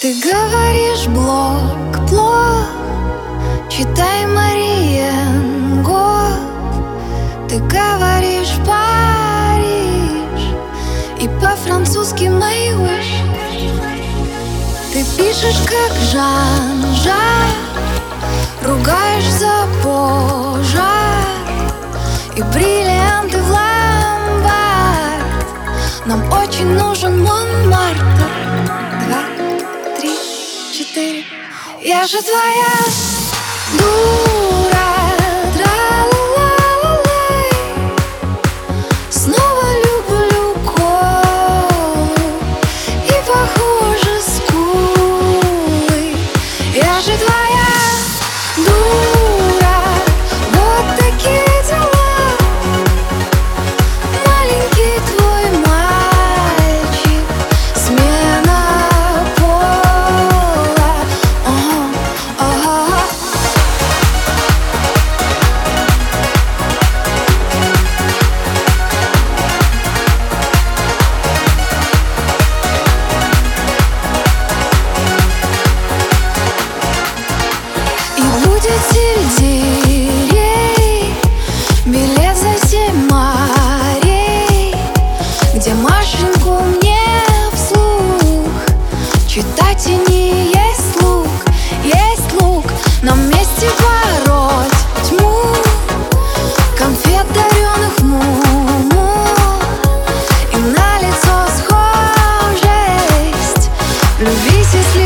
Ты говоришь блок, читай Мариенго. Ты говоришь Париж, и по-французски my wish. Ты пишешь как Жан-Жак, ругаешь за пожар и бриллианты в ломбард. Нам очень нужен Монмартр. 2, 3, 4. Я же твоя дура, тра-ла-ла-ла-лай. Снова люблю колу и, похоже, скулы. Я же твоя дура, вот такие дела. Маленький твой мальчик, смена пола. Ага. И будет сельдерей, билет за 7 морей, где Машеньку мне вслух читать и не есть лук, есть лук. Нам вместе пороть тьму, конфет дареных муму, и на лицо схожесть в любви, если